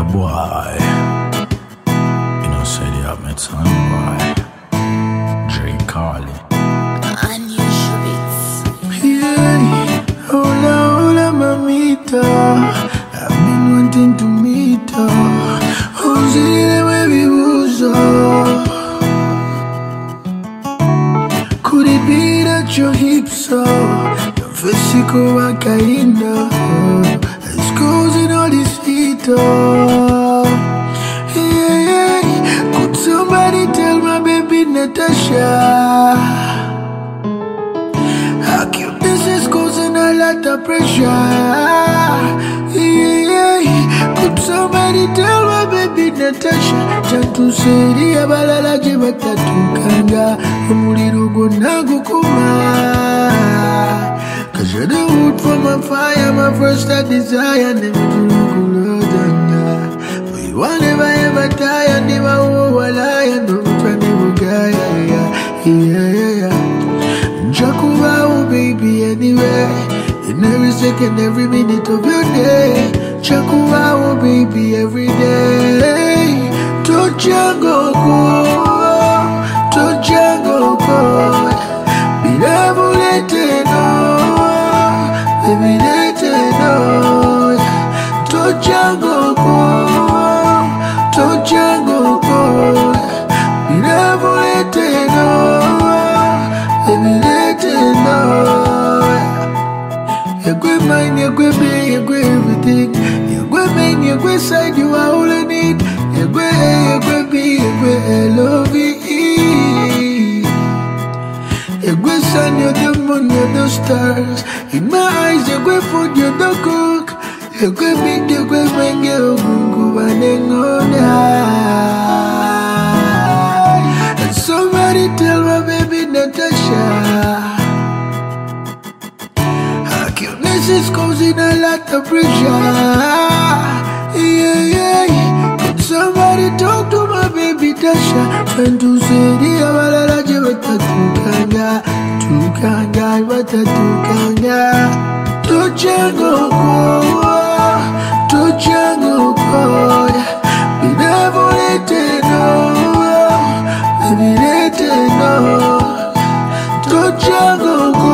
boy. You know, say they have met son boy. Dre Carly. Unusual beats. Yeah, hola, hola, mamita. I've been wanting to meet her. Who's it, baby, who's her? Could it be that your hips are your physical wakaina? It's causing all this heat up. Yeah, could somebody tell my baby Natasha? Her cuteness is causing a lot of pressure. Yeah, could somebody tell my baby Natasha? Chantu seri abalala je batatukanga omuliro gwonna gukuma. Cause you're the wood for my fire, my first desire. Never to kulodanga. But you are never ever tired, never overlion. Don't try never guy. Yeah. Jakuba, oh baby, anyway. In every second, every minute of your day. Jakuba, oh baby, every day. To Django, to Django, be never let it know. Baby, let it know. To Django, be never let it know. Baby, let it know. You're good mind, you're good me, you're good everything. You're good man, you're good side, you are all I need. You're good me, you're good L-O-V-E. You're good sun, you're the moon, you're the stars. In my eyes, you're good food, you're the cook. You're good big, you're good man, you're good and somebody tell my baby Natasha. Her cuteness is causing a lot of pressure. Yeah. Could somebody talk to my baby Tasha? Trying to say the abalala je batatukanga. To Django, be never let it know. Baby, let it know. To Django,